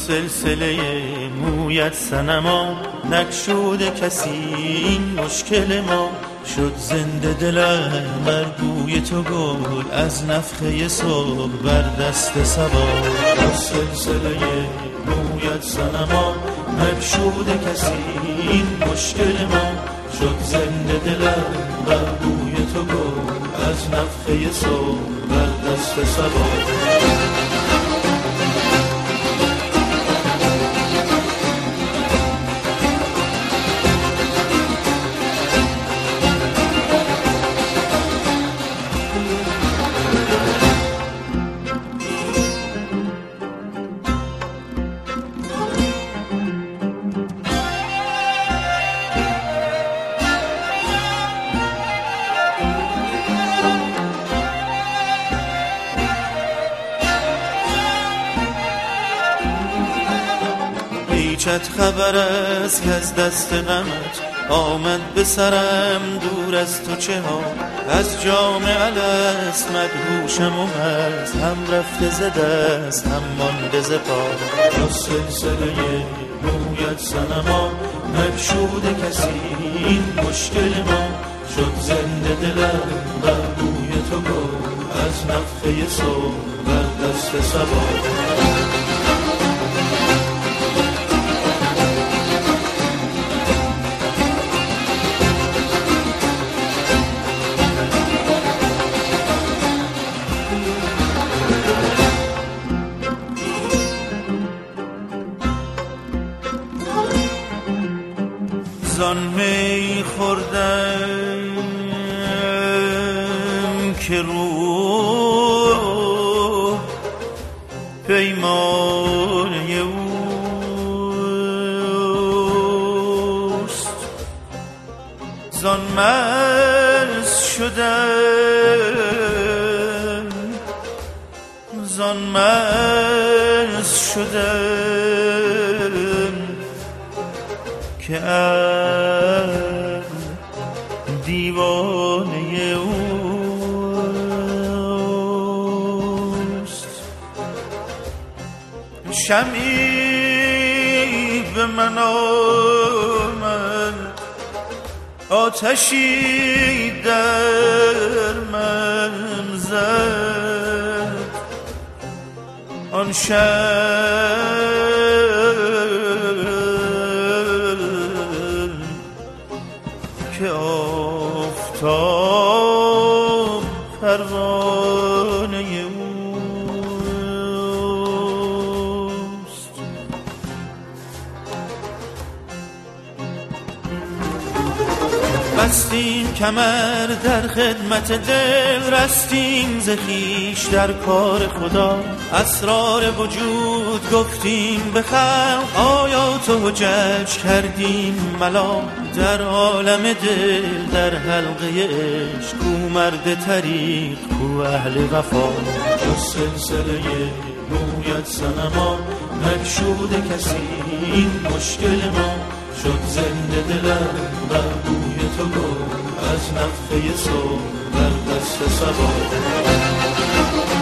سلسله مویت صنما نگشوده کسی این مشکل ما. شد زنده دلم بر بوی تو گل از نفخه صبح بر دست صبا. سلسله مویت صنما نگشوده کسی این مشکل ما. شد زنده دلم بر بوی تو گل از نفخه صبح بر دست صبا. هیچت خبر است که از دست غمت آمد به سرم دور از تو چه ها. از جام الست مدهوشم و مست هم رفته ز دست هم مانده ز پا. یا سلسله مویت صنما نگشوده کسی این مشکل ما. شد زنده دلم بر بوی تو گل از نفخه صبح بر دست صبا. زان می خوردم که روح پیمانه اوست. زان مست شدم زان مست شدم که دیوانه اوست. شمعی به من آمد آتشی در من زد. آن شب که آفتاب پروانه اوست. بستیم کمر در خدمت دل رستیم ز خویش در کار خدا. اسرار وجود گفتیم به خلق آیات و حجج کردیم ملا. در عالم دل در حلقه عشق کو مرد طریق کو اهل وفا. یا سلسله مویت صنما نگشوده کسی این مشکل ما. شد زنده دلم بر بوی تو گل از نفخه صبح بر دست صبا.